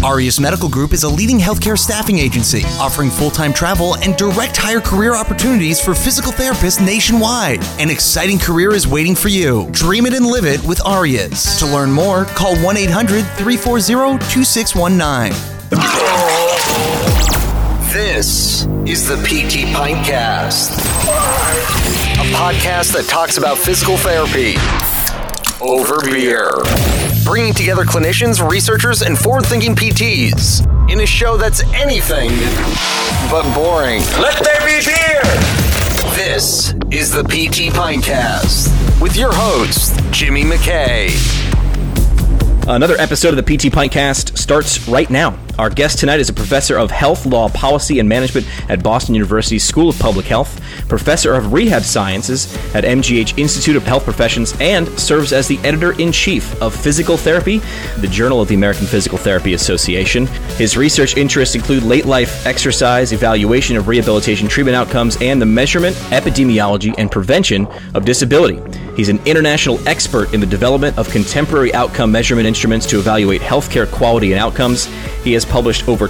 Aureus Medical Group is a leading healthcare staffing agency offering full-time travel and direct hire career opportunities for physical therapists nationwide. An exciting career is waiting for you. Dream it and live it with Aureus. To learn more, call 1-800-340-2619. This is the PT Pintcast, a podcast that talks about physical therapy over beer, bringing together clinicians, researchers, and forward-thinking PTs in a show that's anything but boring. Let there be beer! This is the PT Pintcast with your host, Jimmy McKay. Another episode of the PT Pintcast starts right now. Our guest tonight is a professor of health, law, policy, and management at Boston University's School of Public Health, professor of rehab sciences at MGH Institute of Health Professions, and serves as the editor-in-chief of Physical Therapy, the Journal of the American Physical Therapy Association. His research interests include late-life exercise, evaluation of rehabilitation treatment outcomes, and the measurement, epidemiology, and prevention of disability. He's an international expert in the development of contemporary outcome measurement instruments to evaluate healthcare quality and outcomes. He has published over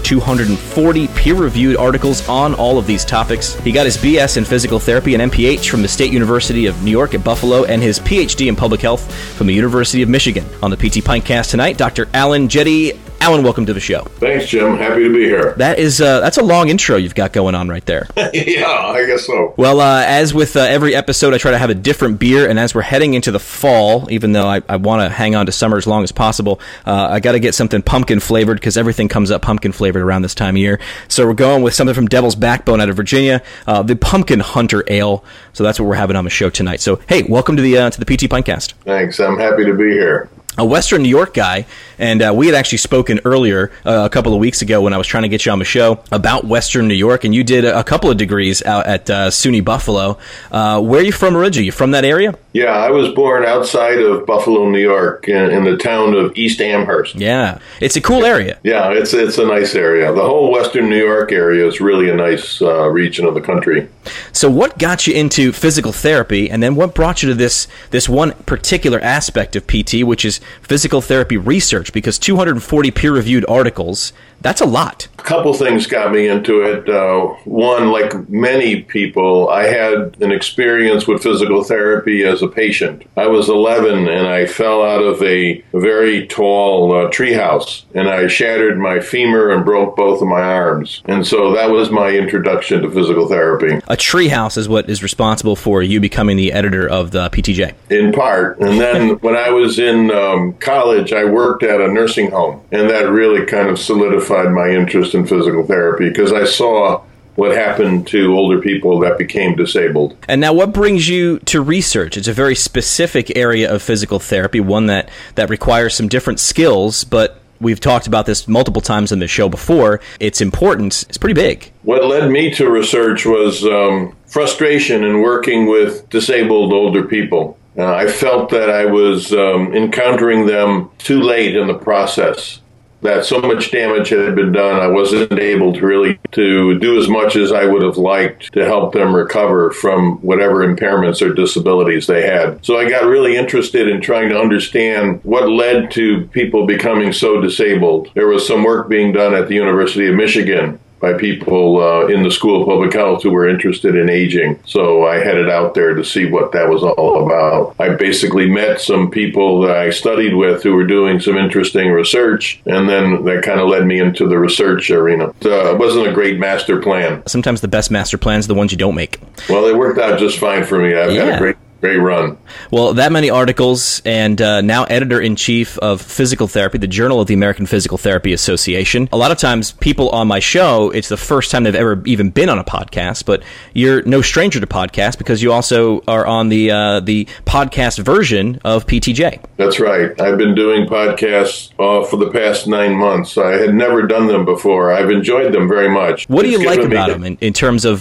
240 peer-reviewed articles on all of these topics. He got his BS in physical therapy and MPH from the State University of New York at Buffalo and his PhD in public health from the University of Michigan. On the PT Pintcast tonight, Dr. Alan Jetty. Alan, welcome to the show. Thanks, Jim. Happy to be here. That's a long intro you've got going on right there. Yeah, I guess so. Well, as with every episode, I try to have a different beer, and as we're heading into the fall, even though I want to hang on to summer as long as possible, I got to get something pumpkin-flavored because everything comes up pumpkin-flavored around this time of year. So we're going with something from Devil's Backbone out of Virginia, the Pumpkin Hunter Ale. So that's what we're having on the show tonight. So, hey, welcome to the PT Pintcast. Thanks. I'm happy to be here. A Western New York guy, and we had actually spoken earlier a couple of weeks ago when I was trying to get you on the show about Western New York, and you did a couple of degrees out at SUNY Buffalo. Where are you from originally? You from that area? Yeah, I was born outside of Buffalo, New York, in the town of East Amherst. Yeah, it's a cool area. Yeah, it's a nice area. The whole Western New York area is really a nice region of the country. So what got you into physical therapy, and then what brought you to this one particular aspect of PT, which is physical therapy research? Because 240 peer-reviewed articles, that's a lot. A couple things got me into it. One, like many people, I had an experience with physical therapy as a patient. I was 11 and I fell out of a very tall treehouse, and I shattered my femur and broke both of my arms. And so that was my introduction to physical therapy. A treehouse is what is responsible for you becoming the editor of the PTJ. In part. And then when I was in college, I worked at a nursing home, and that really kind of solidified my interest in physical therapy because I saw what happened to older people that became disabled. And now what brings you to research? It's a very specific area of physical therapy, one that requires some different skills, but we've talked about this multiple times in the show before. Its importance is pretty big. What led me to research was frustration in working with disabled older people. I felt that I was encountering them too late in the process, that so much damage had been done, I wasn't able to really to do as much as I would have liked to help them recover from whatever impairments or disabilities they had. So I got really interested in trying to understand what led to people becoming so disabled. There was some work being done at the University of Michigan by people in the School of Public Health who were interested in aging. So I headed out there to see what that was all about. I basically met some people that I studied with who were doing some interesting research, and then that kind of led me into the research arena. It wasn't a great master plan. Sometimes the best master plans are the ones you don't make. Well, it worked out just fine for me. I've had a great run. Well, that many articles, and now editor-in-chief of Physical Therapy, the Journal of the American Physical Therapy Association. A lot of times, people on my show, it's the first time they've ever even been on a podcast, but you're no stranger to podcasts because you also are on the podcast version of PTJ. That's right. I've been doing podcasts for the past 9 months. I had never done them before. I've enjoyed them very much. What do you like about them in terms of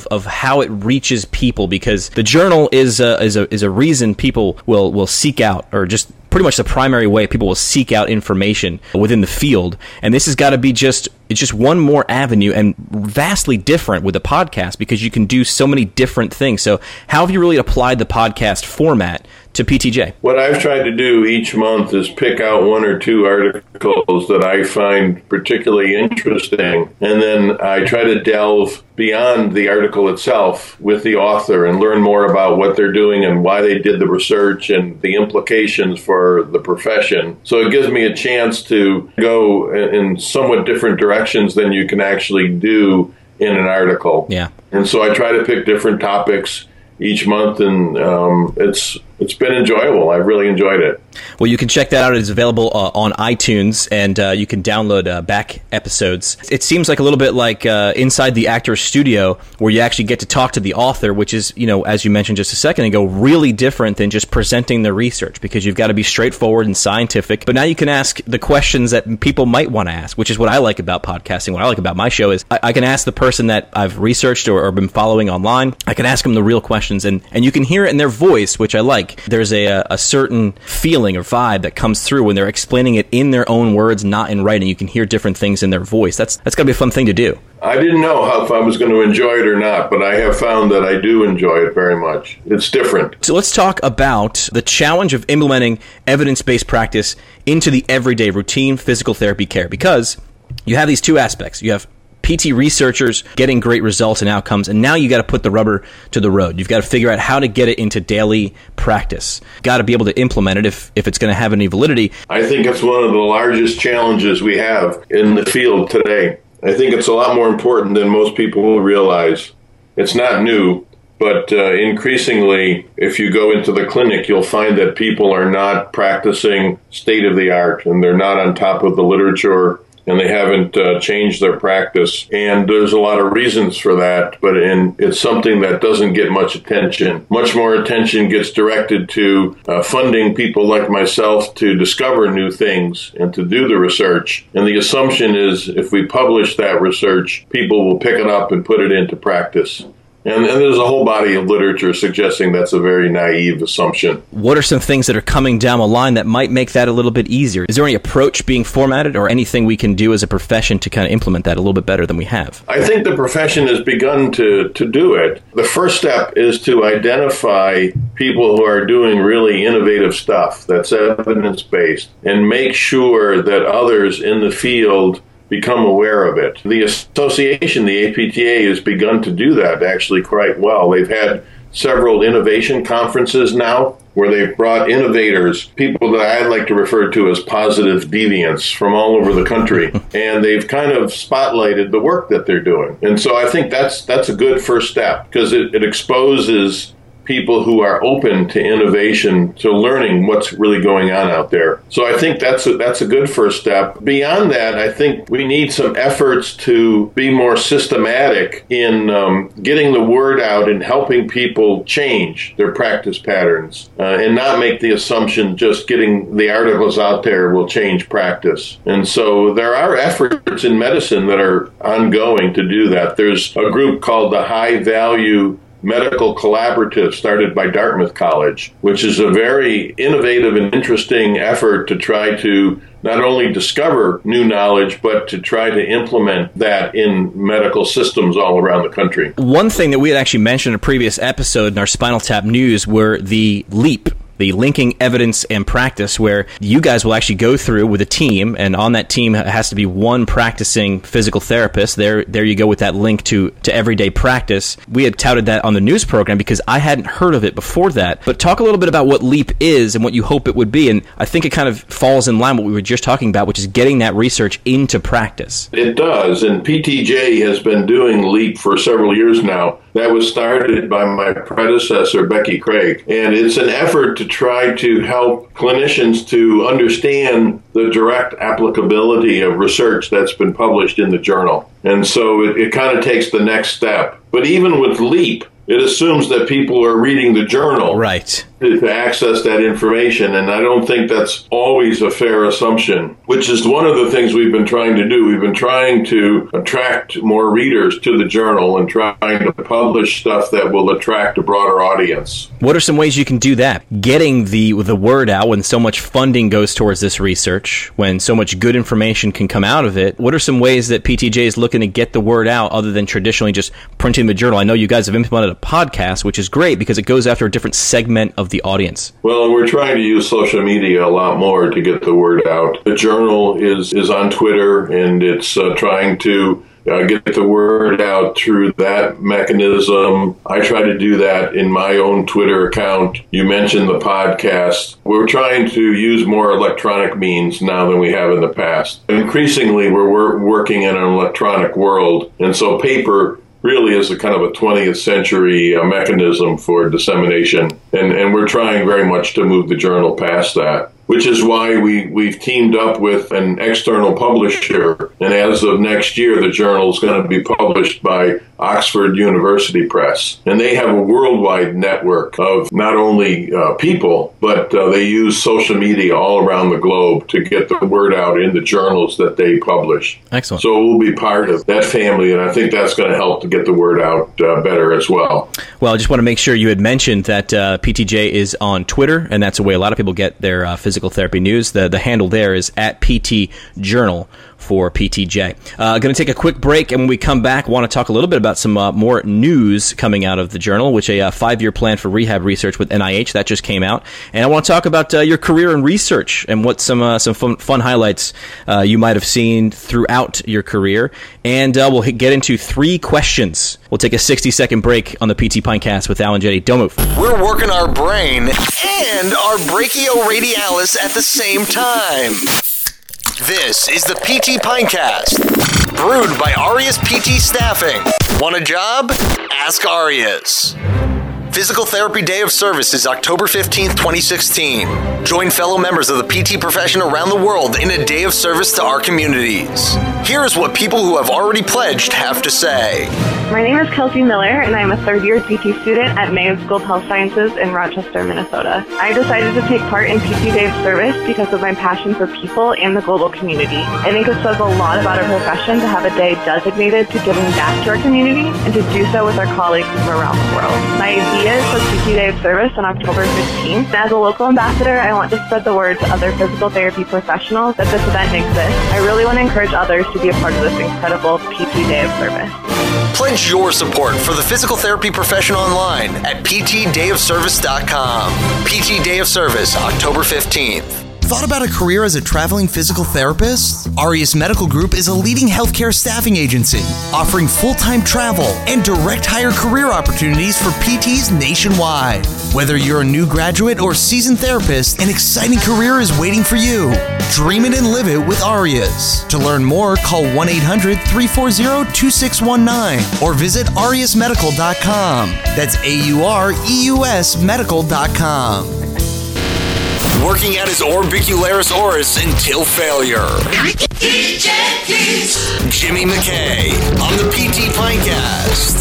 how it reaches people? Because the Journal is a reason people will seek out, or just pretty much the primary way people will seek out information within the field. And this has got to be it's just one more avenue, and vastly different with a podcast because you can do so many different things. So how have you really applied the podcast format to PTJ? What I've tried to do each month is pick out one or two articles that I find particularly interesting, and then I try to delve beyond the article itself with the author and learn more about what they're doing and why they did the research and the implications for the profession. So it gives me a chance to go in somewhat different directions than you can actually do in an article. Yeah. And so I try to pick different topics each month, and it's been enjoyable. I've really enjoyed it. Well, you can check that out. It's available on iTunes, and you can download back episodes. It seems like a little bit like Inside the Actor's Studio, where you actually get to talk to the author, which is, as you mentioned just a second ago, really different than just presenting the research, because you've got to be straightforward and scientific. But now you can ask the questions that people might want to ask, which is what I like about podcasting. What I like about my show is I can ask the person that I've researched or been following online. I can ask them the real questions, and you can hear it in their voice, which I like. There's a certain feeling or vibe that comes through when they're explaining it in their own words, not in writing. You can hear different things in their voice. That's got to be a fun thing to do. I didn't know if I was going to enjoy it or not, but I have found that I do enjoy it very much. It's different. So let's talk about the challenge of implementing evidence-based practice into the everyday routine physical therapy care, because you have these two aspects. You have PT researchers getting great results and outcomes, and now you got to put the rubber to the road. You've got to figure out how to get it into daily practice. Got to be able to implement it if it's going to have any validity. I think it's one of the largest challenges we have in the field today. I think it's a lot more important than most people will realize. It's not new, but increasingly, if you go into the clinic, you'll find that people are not practicing state-of-the-art, and they're not on top of the literature, and they haven't changed their practice. And there's a lot of reasons for that, but it's something that doesn't get much attention. Much more attention gets directed to funding people like myself to discover new things and to do the research. And the assumption is if we publish that research, people will pick it up and put it into practice. And there's a whole body of literature suggesting that's a very naive assumption. What are some things that are coming down the line that might make that a little bit easier? Is there any approach being formatted or anything we can do as a profession to kind of implement that a little bit better than we have? I think the profession has begun to do it. The first step is to identify people who are doing really innovative stuff that's evidence-based and make sure that others in the field become aware of it. The association, the APTA, has begun to do that actually quite well. They've had several innovation conferences now where they've brought innovators, people that I like to refer to as positive deviants from all over the country, and they've kind of spotlighted the work that they're doing. And so I think that's a good first step, because it exposes people who are open to innovation, to learning what's really going on out there. So I think that's a good first step. Beyond that, I think we need some efforts to be more systematic in getting the word out and helping people change their practice patterns and not make the assumption just getting the articles out there will change practice. And so there are efforts in medicine that are ongoing to do that. There's a group called the High Value Medical Collaborative started by Dartmouth College, which is a very innovative and interesting effort to try to not only discover new knowledge, but to try to implement that in medical systems all around the country. One thing that we had actually mentioned in a previous episode in our Spinal Tap News were the LEAP, the Linking Evidence and Practice, where you guys will actually go through with a team, and on that team has to be one practicing physical therapist. There you go with that link to everyday practice. We had touted that on the news program because I hadn't heard of it before that. But talk a little bit about what LEAP is and what you hope it would be, and I think it kind of falls in line with what we were just talking about, which is getting that research into practice. It does, and PTJ has been doing LEAP for several years now. That was started by my predecessor, Becky Craig, and it's an effort to try to help clinicians to understand the direct applicability of research that's been published in the journal. And so it kind of takes the next step. But even with LEAP, it assumes that people are reading the journal. Right. To access that information, and I don't think that's always a fair assumption, which is one of the things we've been trying to do. We've been trying to attract more readers to the journal and trying to publish stuff that will attract a broader audience. What are some ways you can do that? Getting the word out when so much funding goes towards this research, when so much good information can come out of it. What are some ways that PTJ is looking to get the word out other than traditionally just printing the journal? I know you guys have implemented a podcast, which is great because it goes after a different segment of of the audience? Well, we're trying to use social media a lot more to get the word out. The Journal is on Twitter, and it's trying to get the word out through that mechanism. I try to do that in my own Twitter account. You mentioned the podcast. We're trying to use more electronic means now than we have in the past. Increasingly, we're working in an electronic world, and so paper really is a kind of a 20th century mechanism for dissemination. And we're trying very much to move the Journal past that, which is why we've teamed up with an external publisher. And as of next year, the Journal is going to be published by Oxford University Press. And they have a worldwide network of not only people, but they use social media all around the globe to get the word out in the journals that they publish. Excellent. So we'll be part of that family, and I think that's going to help to get the word out better as well. Well, I just want to make sure you had mentioned that PTJ is on Twitter, and that's a way a lot of people get their physical therapy news. The handle there is at PT Journal for PTJ. Going to take a quick break, and when we come back, want to talk a little bit about some more news coming out of the Journal, which a 5-year plan for rehab research with NIH that just came out. And I want to talk about your career in research and what some fun highlights you might have seen throughout your career. And we'll get into 3 questions. We'll take a 60-second break on the PT Pintcast with Alan Jetty. Don't move. We're working our brain and our brachioradialis at the same time. This is the PT Pintcast, brewed by Arias PT Staffing. Want a job? Ask Arias. Physical Therapy Day of Service is October 15th, 2016. Join fellow members of the PT profession around the world in a day of service to our communities. Here is what people who have already pledged have to say. My name is Kelsey Miller, and I'm a third-year PT student at Mayo School of Health Sciences in Rochester, Minnesota. I decided to take part in PT Day of Service because of my passion for people and the global community. I think it says a lot about our profession to have a day designated to giving back to our community and to do so with our colleagues from around the world. My idea is for PT Day of Service on October 15th. As a local ambassador, I want to spread the word to other physical therapy professionals that this event exists. I really want to encourage others to be a part of this incredible PT Day of Service. Pledge your support for the physical therapy profession online at ptdayofservice.com. PT Day of Service, October 15th. Thought about a career as a traveling physical therapist? Arias Medical Group is a leading healthcare staffing agency, offering full-time travel and direct hire career opportunities for PTs nationwide. Whether you're a new graduate or seasoned therapist, an exciting career is waiting for you. Dream it and live it with Arias. To learn more, call 1-800-340-2619 or visit ariasmedical.com. That's AUREUS medical.com. Working at his orbicularis oris until failure. Jimmy McKay on the PT Pintcast.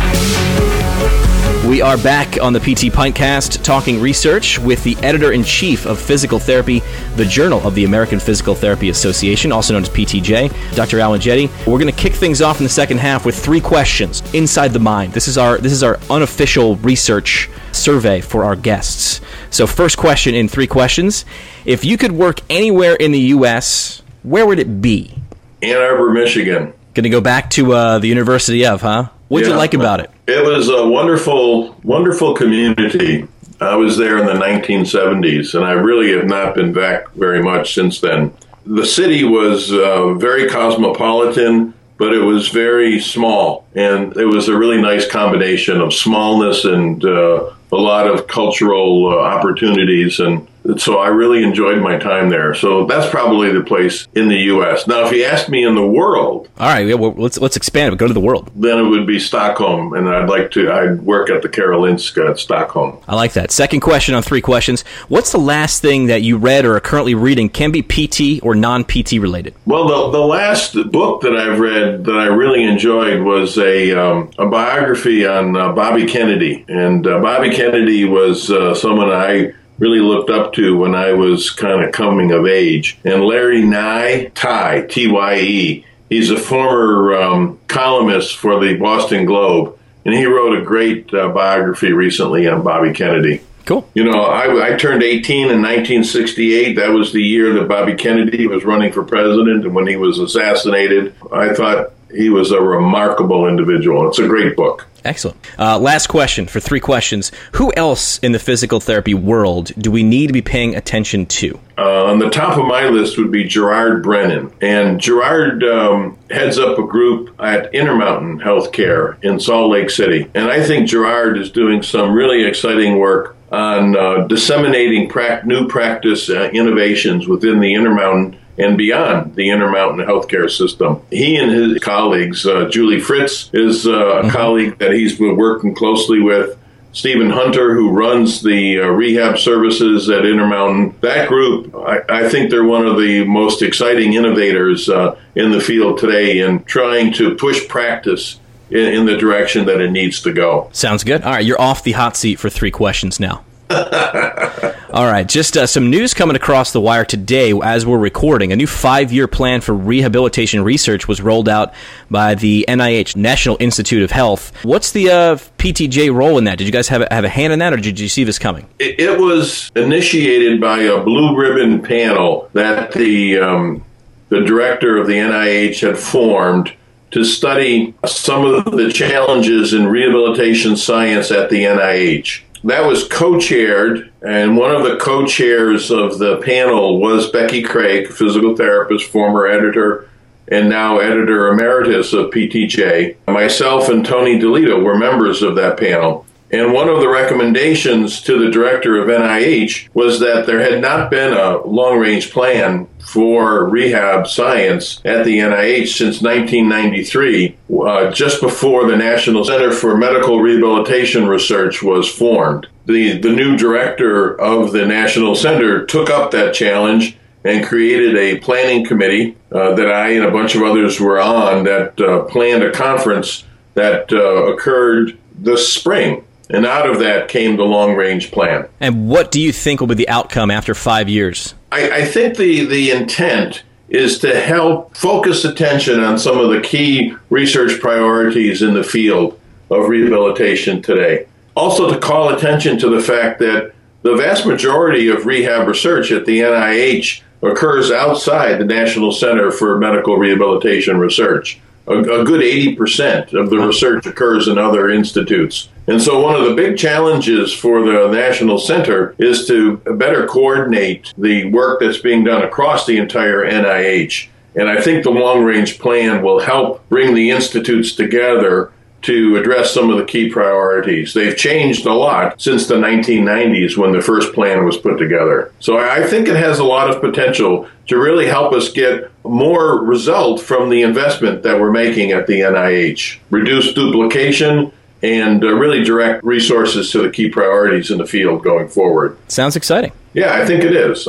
We are back on the PT Pintcast talking research with the editor-in-chief of Physical Therapy, the Journal of the American Physical Therapy Association, also known as PTJ, Dr. Alan Jetty. We're going to kick things off in the second half with 3 questions inside the mind. This is our unofficial research survey for our guests. So first question in 3 questions. If you could work anywhere in the U.S., where would it be? Ann Arbor, Michigan. Going to go back to the University of, huh? What'd you like about it? It was a wonderful, wonderful community. I was there in the 1970s, and I really have not been back very much since then. The city was very cosmopolitan, but it was very small, and it was a really nice combination of smallness and a lot of cultural opportunities, and so I really enjoyed my time there. So that's probably the place in the U.S. Now, if you asked me in the world... All right, well, let's expand it. Go to the world. Then it would be Stockholm, and I'd work at the Karolinska at Stockholm. I like that. Second question on 3 questions. What's the last thing that you read or are currently reading, can be PT or non-PT related? Well, the last book that I've read that I really enjoyed was a biography on Bobby Kennedy. And Bobby Kennedy was someone I really looked up to when I was kind of coming of age. And Larry Nye, Tye, he's a former columnist for the Boston Globe, and he wrote a great biography recently on Bobby Kennedy. Cool. You know, I turned 18 in 1968. That was the year that Bobby Kennedy was running for president, and when he was assassinated, I thought he was a remarkable individual. It's a great book. Excellent. Last question for 3 questions. Who else in the physical therapy world do we need to be paying attention to? On the top of my list would be Gerard Brennan. And Gerard heads up a group at Intermountain Healthcare in Salt Lake City. And I think Gerard is doing some really exciting work on disseminating new practice innovations within the Intermountain and beyond the Intermountain healthcare system. He and his colleagues, Julie Fritz is a colleague that he's been working closely with, Stephen Hunter, who runs the rehab services at Intermountain. That group, I think they're one of the most exciting innovators in the field today in trying to push practice in the direction that it needs to go. Sounds good. All right, you're off the hot seat for 3 questions now. All right, just some news coming across the wire today as we're recording. A new 5-year plan for rehabilitation research was rolled out by the NIH, National Institute of Health. What's the PTJ role in that? Did you guys have a hand in that, or did you see this coming? It was initiated by a blue ribbon panel that the director of the NIH had formed to study some of the challenges in rehabilitation science at the NIH. That was co-chaired, and one of the co-chairs of the panel was Becky Craig, physical therapist, former editor, and now editor emeritus of PTJ. Myself and Tony DeLito were members of that panel. And one of the recommendations to the director of NIH was that there had not been a long-range plan for rehab science at the NIH since 1993, just before the National Center for Medical Rehabilitation Research was formed. The new director of the National Center took up that challenge and created a planning committee that I and a bunch of others were on that planned a conference that occurred this spring. And out of that came the long-range plan. And what do you think will be the outcome after 5 years? I think the intent is to help focus attention on some of the key research priorities in the field of rehabilitation today. Also to call attention to the fact that the vast majority of rehab research at the NIH occurs outside the National Center for Medical Rehabilitation Research. A good 80% of the research occurs in other institutes. And so one of the big challenges for the National Center is to better coordinate the work that's being done across the entire NIH. And I think the long-range plan will help bring the institutes together to address some of the key priorities. They've changed a lot since the 1990s when the first plan was put together. So I think it has a lot of potential to really help us get more result from the investment that we're making at the NIH. Reduce duplication and really direct resources to the key priorities in the field going forward. Sounds exciting. Yeah, I think it is.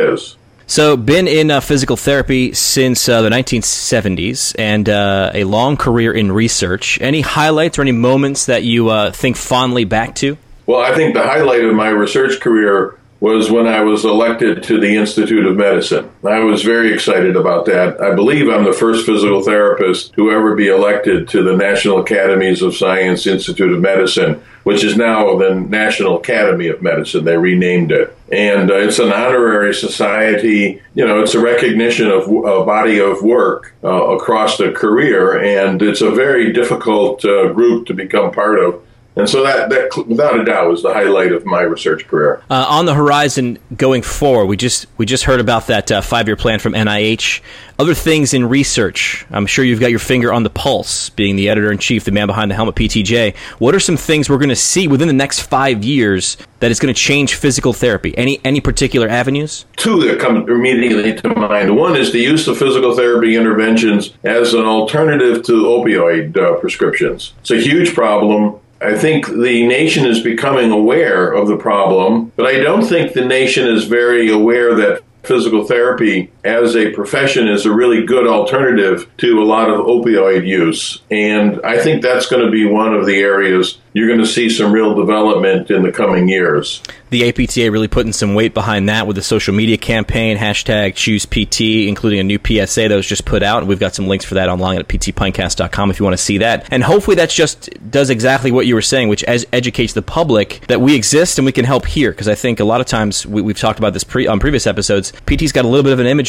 So, been in physical therapy since the 1970s and a long career in research. Any highlights or any moments that you think fondly back to? Well, I think the highlight of my research career was when I was elected to the Institute of Medicine. I was very excited about that. I believe I'm the first physical therapist to ever be elected to the National Academies of Science Institute of Medicine, which is now the National Academy of Medicine. They renamed it. And it's an honorary society. You know, it's a recognition of a body of work across the career, and it's a very difficult group to become part of. And so that without a doubt was the highlight of my research career. On the horizon going forward, we just heard about that 5-year plan from NIH. Other things in research, I'm sure you've got your finger on the pulse, being the editor-in-chief, the man behind the helmet, PTJ. What are some things we're going to see within the next 5 years that is going to change physical therapy? Any particular avenues? 2 that come immediately to mind. One is the use of physical therapy interventions as an alternative to opioid prescriptions. It's a huge problem. I think the nation is becoming aware of the problem, but I don't think the nation is very aware that physical therapy as a profession is a really good alternative to a lot of opioid use. And I think that's going to be one of the areas you're going to see some real development in the coming years. The APTA really putting some weight behind that with the social media campaign, #ChoosePT, including a new PSA that was just put out. And we've got some links for that online at ptpintcast.com if you want to see that. And hopefully that just does exactly what you were saying, which educates the public that we exist and we can help here. Because I think a lot of times, we've talked about this on previous episodes, PT's got a little bit of an image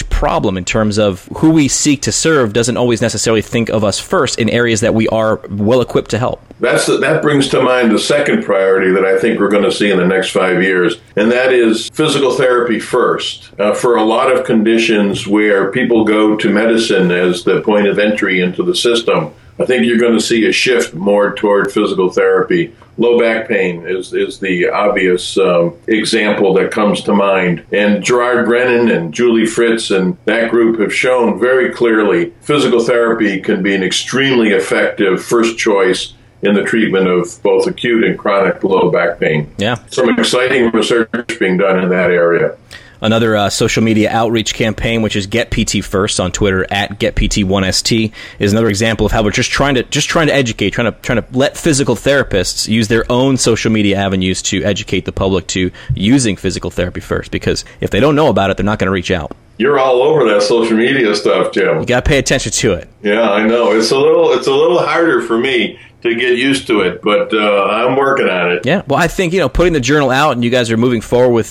huge problem in terms of who we seek to serve doesn't always necessarily think of us first in areas that we are well equipped to help. That brings to mind the second priority that I think we're going to see in the next 5 years, and that is physical therapy first. For a lot of conditions where people go to medicine as the point of entry into the system, I think you're going to see a shift more toward physical therapy. Low back pain is the obvious example that comes to mind. And Gerard Brennan and Julie Fritz and that group have shown very clearly physical therapy can be an extremely effective first choice in the treatment of both acute and chronic low back pain. Yeah. Some exciting research being done in that area. Another social media outreach campaign, which is Get PT First on Twitter at GetPT1ST, is another example of how we're just trying to educate, trying to let physical therapists use their own social media avenues to educate the public to using physical therapy first. Because if they don't know about it, they're not going to reach out. You're all over that social media stuff, Jim. You got to pay attention to it. Yeah, I know. It's a little harder for me to get used to it, but I'm working on it. Yeah, well, I think putting the journal out, and you guys are moving forward with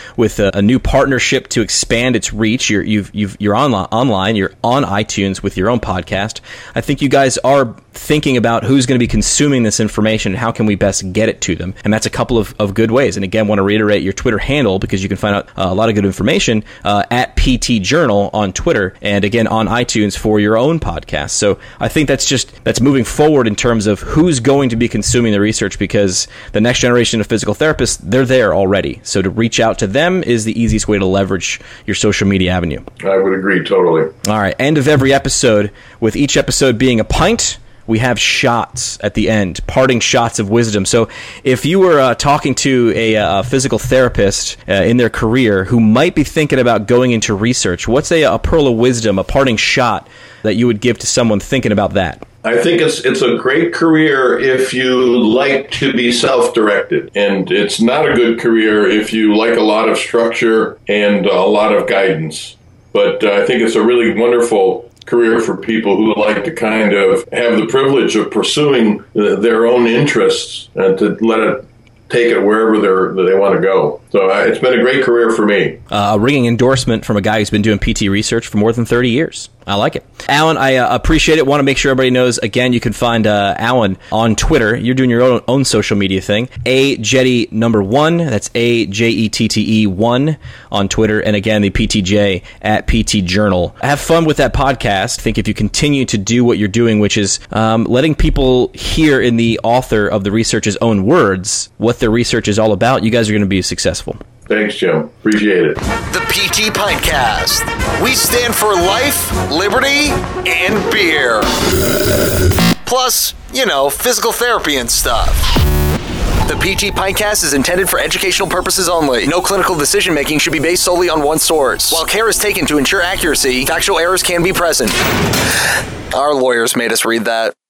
a new partnership to expand its reach. You're online. You're on iTunes with your own podcast. I think you guys are thinking about who's going to be consuming this information and how can we best get it to them. And that's a couple of good ways. And again, want to reiterate your Twitter handle because you can find out a lot of good information at PT Journal on Twitter, and again on iTunes for your own podcast. So I think that's moving forward in terms of who's going to be consuming the research, because the next generation of physical therapists, they're there already. So to reach out to them is the easiest way to leverage your social media avenue. I would agree totally. All right, end of every episode, with each episode being a pint, we have shots at the end, parting shots of wisdom. So if you were talking to a physical therapist in their career who might be thinking about going into research, what's a pearl of wisdom, a parting shot that you would give to someone thinking about that? I think it's a great career if you like to be self-directed, and it's not a good career if you like a lot of structure and a lot of guidance. But I think it's a really wonderful career for people who like to kind of have the privilege of pursuing their own interests and to let it take it wherever they want to go. So it's been a great career for me. A ringing endorsement from a guy who's been doing PT research for more than 30 years. I like it. Alan, I appreciate it. Want to make sure everybody knows, again, you can find Alan on Twitter. You're doing your own social media thing. AJETTE1, that's AJETTE1 on Twitter. And again, the PTJ at PT Journal. Have fun with that podcast. I think if you continue to do what you're doing, which is letting people hear in the author of the research's own words what their research is all about, you guys are going to be successful. Thanks, Jim. Appreciate it. The PT Pintcast. We stand for life, liberty, and beer. Plus, physical therapy and stuff. The PT Pintcast is intended for educational purposes only. No clinical decision-making should be based solely on one source. While care is taken to ensure accuracy, factual errors can be present. Our lawyers made us read that.